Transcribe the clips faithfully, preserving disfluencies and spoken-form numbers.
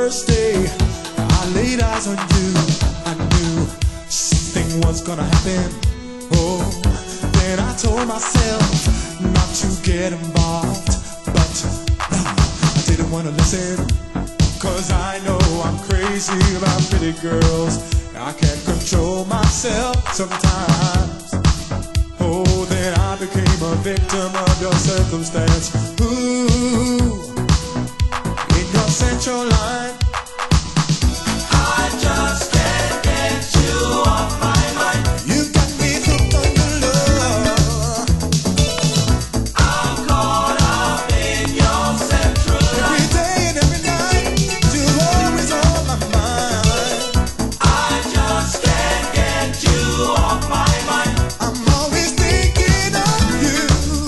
first day I laid eyes on you, I knew something was gonna happen. Oh, then I told myself not to get involved, but no, I didn't wanna listen, cause I know I'm crazy about pretty girls. I can't control myself sometimes. Oh, then I became a victim of your circumstance. Ooh, in your central line, I just can't get you off my mind. you got me hooked on your love. I'm caught up in your central Every line. day and every night, you're always on my mind. I just can't get you off my mind. I'm always thinking of you.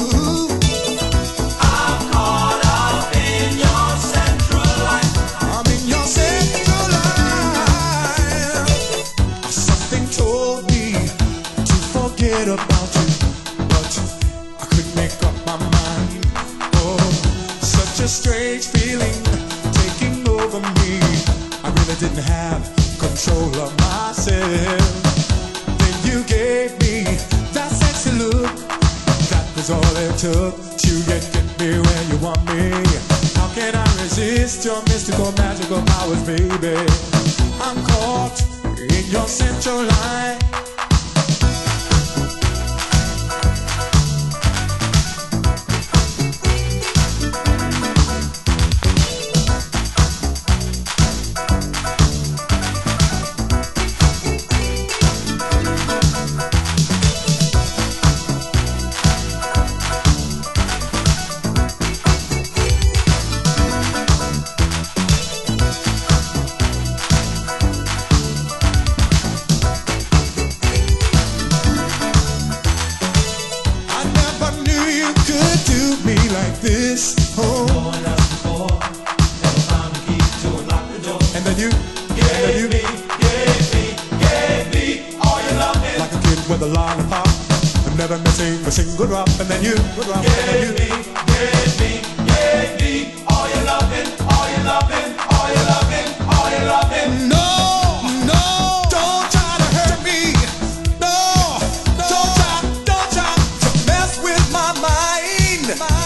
I'm caught up in your central line. I'm in your central line. Something told me to forget about you, but I couldn't make up my mind. Oh, such a strange feeling taking over me. I really didn't have control of myself. Then you gave me that sexy look. That was all it took to get, get me where you want me. How can I resist your mystical, magical powers, baby? I'm caught in your central line. I never knew you could do me like this. Oh, No one else before ever found the key to unlock the door. and then you, and then Gave you, me, gave me, gave me all your loving. like a kid with a lollipop, I'm never missing a single drop. And then you, drop, and then Gave you. me, gave me, gave me all your loving, all your loving, all your loving, all your loving. No, no, don't try to hurt me. No, don't try, don't try to mess with my mind.